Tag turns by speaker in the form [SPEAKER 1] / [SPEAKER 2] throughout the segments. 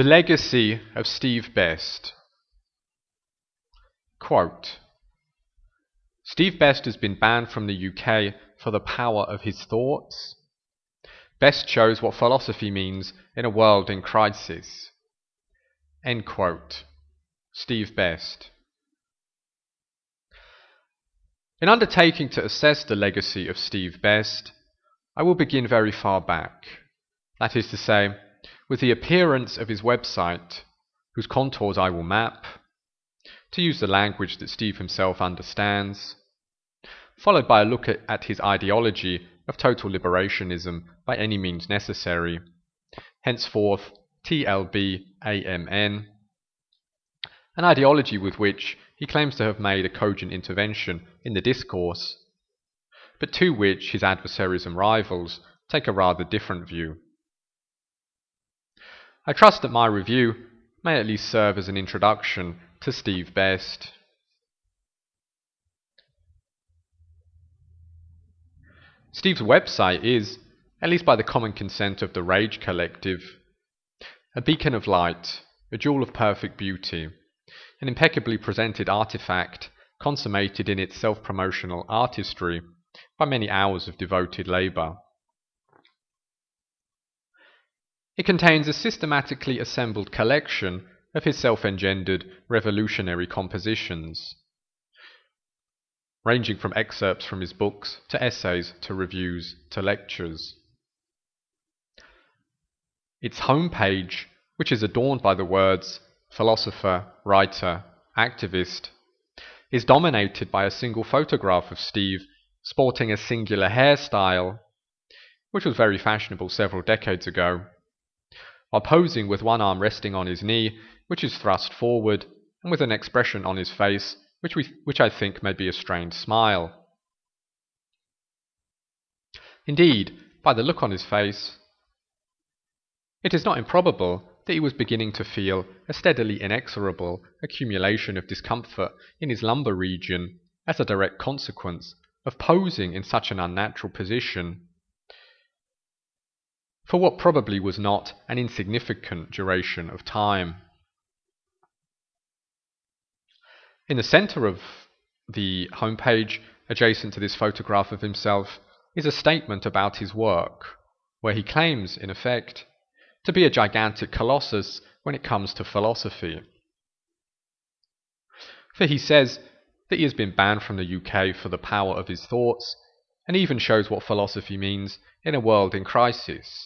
[SPEAKER 1] The legacy of Steve Best. Quote, Steve Best has been banned from the UK for the power of his thoughts. Best shows what philosophy means in a world in crisis. End quote. Steve Best. In undertaking to assess the legacy of Steve Best, I will begin very far back, that is to say, with the appearance of his website, whose contours I will map, to use the language that Steve himself understands, followed by a look at his ideology of total liberationism by any means necessary, henceforth TLB-AMN, an ideology with which he claims to have made a cogent intervention in the discourse, but to which his adversaries and rivals take a rather different view. I trust that my review may at least serve as an introduction to Steve Best. Steve's website is, at least by the common consent of the Rage Collective, a beacon of light, a jewel of perfect beauty, an impeccably presented artifact consummated in its self-promotional artistry by many hours of devoted labour. It contains a systematically assembled collection of his self-engendered revolutionary compositions, ranging from excerpts from his books to essays to reviews to lectures. Its homepage, which is adorned by the words philosopher, writer, activist, is dominated by a single photograph of Steve sporting a singular hairstyle, which was very fashionable several decades ago, while posing with one arm resting on his knee, which is thrust forward, and with an expression on his face which I think may be a strained smile. Indeed, by the look on his face, it is not improbable that he was beginning to feel a steadily inexorable accumulation of discomfort in his lumbar region as a direct consequence of posing in such an unnatural position for what probably was not an insignificant duration of time. In the centre of the homepage, adjacent to this photograph of himself, is a statement about his work, where he claims, in effect, to be a gigantic colossus when it comes to philosophy. For he says that he has been banned from the UK for the power of his thoughts, and even shows what philosophy means in a world in crisis.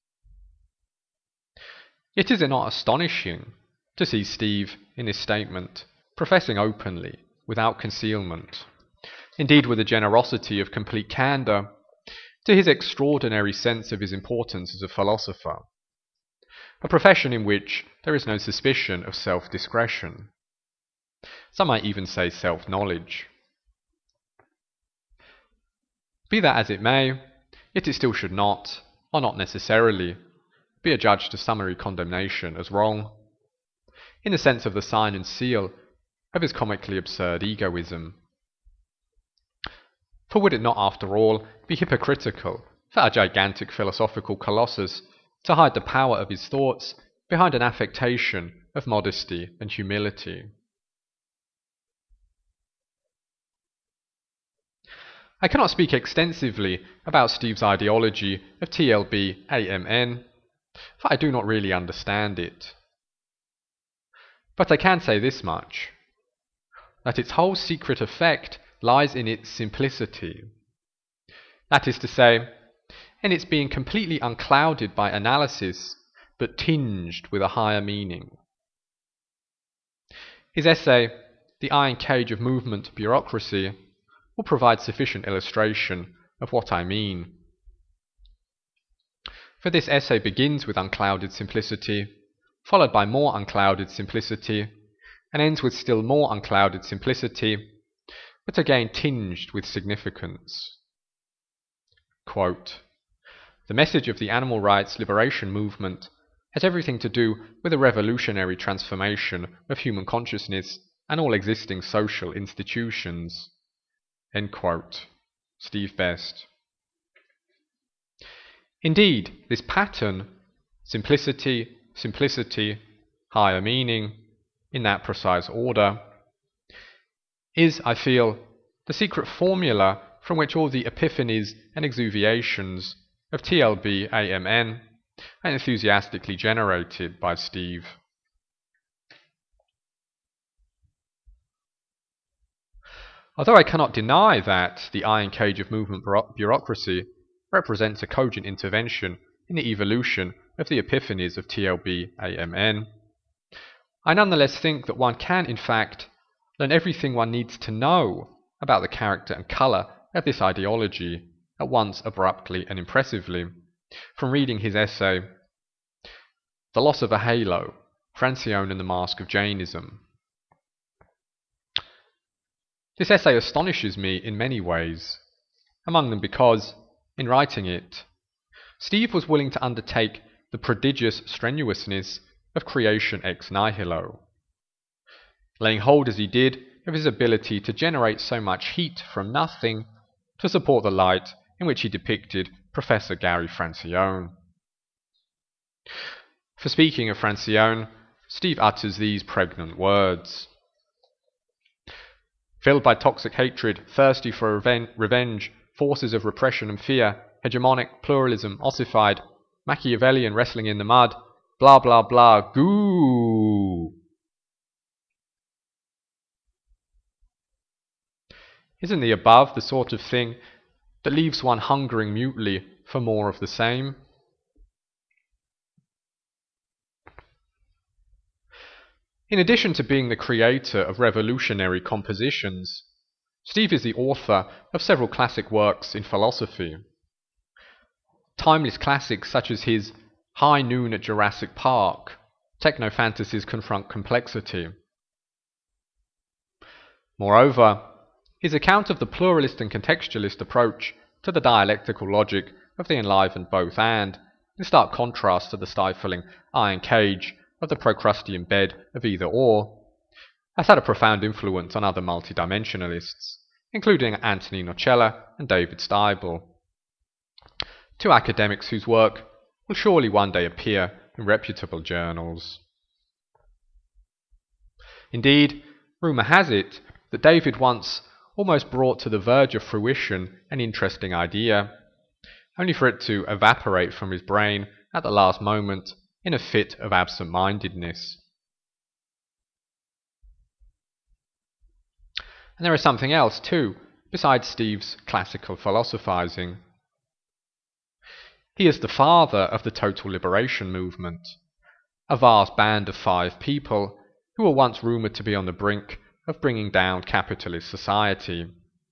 [SPEAKER 1] Yet is it not astonishing to see Steve, in this statement, professing openly, without concealment, indeed with a generosity of complete candour, to his extraordinary sense of his importance as a philosopher, a profession in which there is no suspicion of self-discretion. Some might even say self-knowledge. Be that as it may, yet it still should not, or not necessarily, be adjudged to summary condemnation as wrong, in the sense of the sign and seal of his comically absurd egoism. For would it not, after all, be hypocritical for a gigantic philosophical colossus to hide the power of his thoughts behind an affectation of modesty and humility? I cannot speak extensively about Steve's ideology of TLB-AMN, for I do not really understand it. But I can say this much, that its whole secret effect lies in its simplicity. That is to say, in its being completely unclouded by analysis, but tinged with a higher meaning. His essay, The Iron Cage of Movement Bureaucracy, will provide sufficient illustration of what I mean. For this essay begins with unclouded simplicity, followed by more unclouded simplicity, and ends with still more unclouded simplicity, but again tinged with significance. Quote, the message of the animal rights liberation movement has everything to do with a revolutionary transformation of human consciousness and all existing social institutions. End quote. Steve Best. Indeed, this pattern, simplicity, simplicity, higher meaning, in that precise order, is, I feel, the secret formula from which all the epiphanies and exuviations of TLB-AMN are enthusiastically generated by Steve. Although I cannot deny that the iron cage of movement bureaucracy represents a cogent intervention in the evolution of the epiphanies of TLB-AMN, I nonetheless think that one can, in fact, learn everything one needs to know about the character and colour of this ideology at once abruptly and impressively from reading his essay, The Loss of a Halo, Francione and the Mask of Jainism. This essay astonishes me in many ways, among them because, in writing it, Steve was willing to undertake the prodigious strenuousness of creation ex nihilo, laying hold as he did of his ability to generate so much heat from nothing to support the light in which he depicted Professor Gary Francione. For speaking of Francione, Steve utters these pregnant words. Filled by toxic hatred, thirsty for revenge, forces of repression and fear, hegemonic, pluralism, ossified, Machiavellian wrestling in the mud, blah blah blah, goo. Isn't the above the sort of thing that leaves one hungering mutely for more of the same? In addition to being the creator of revolutionary compositions, Steve is the author of several classic works in philosophy. Timeless classics such as his High Noon at Jurassic Park, Techno-Fantasies Confront Complexity. Moreover, his account of the pluralist and contextualist approach to the dialectical logic of the enlivened both and, in stark contrast to the stifling iron cage of the Procrustean bed of either or, has had a profound influence on other multidimensionalists, including Anthony Nocella and David Steibel, two academics whose work will surely one day appear in reputable journals. Indeed, rumour has it that David once almost brought to the verge of fruition an interesting idea, only for it to evaporate from his brain at the last moment in a fit of absent-mindedness. And there is something else too, besides Steve's classical philosophizing. He is the father of the total liberation movement, a vast band of 5 people who were once rumoured to be on the brink of bringing down capitalist society.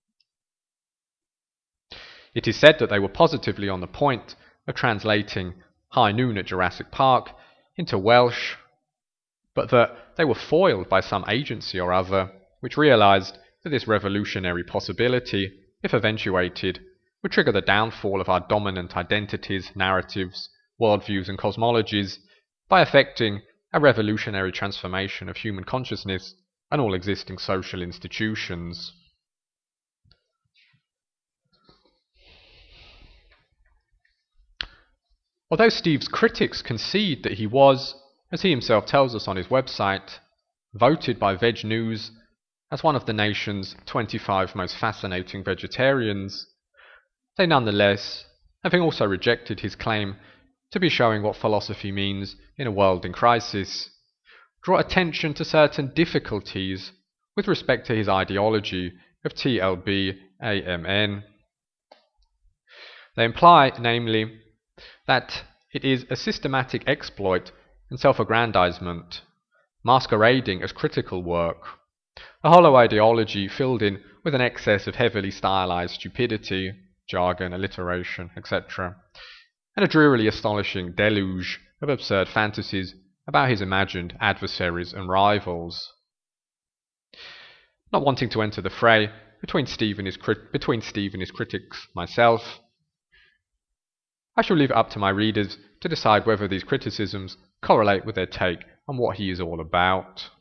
[SPEAKER 1] It is said that they were positively on the point of translating High Noon at Jurassic Park into Welsh, but that they were foiled by some agency or other which realised that this revolutionary possibility, if eventuated, would trigger the downfall of our dominant identities, narratives, worldviews and cosmologies by effecting a revolutionary transformation of human consciousness and all existing social institutions. Although Steve's critics concede that he was, as he himself tells us on his website, voted by Veg News as one of the nation's 25 most fascinating vegetarians, they nonetheless, having also rejected his claim to be showing what philosophy means in a world in crisis, draw attention to certain difficulties with respect to his ideology of TLB-AMN. They imply, namely, that it is a systematic exploit and self-aggrandizement, masquerading as critical work, a hollow ideology filled in with an excess of heavily stylized stupidity, jargon, alliteration, etc., and a drearily astonishing deluge of absurd fantasies about his imagined adversaries and rivals. Not wanting to enter the fray between Steve and his critics myself, I shall leave it up to my readers to decide whether these criticisms correlate with their take on what he is all about.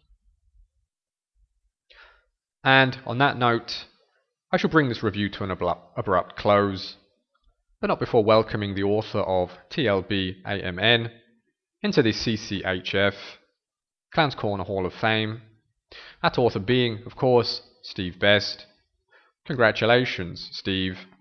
[SPEAKER 1] And on that note, I shall bring this review to an abrupt close, but not before welcoming the author of TLB-AMN into the CCHF, Clowns Corner Hall of Fame. That author being, of course, Steve Best. Congratulations, Steve.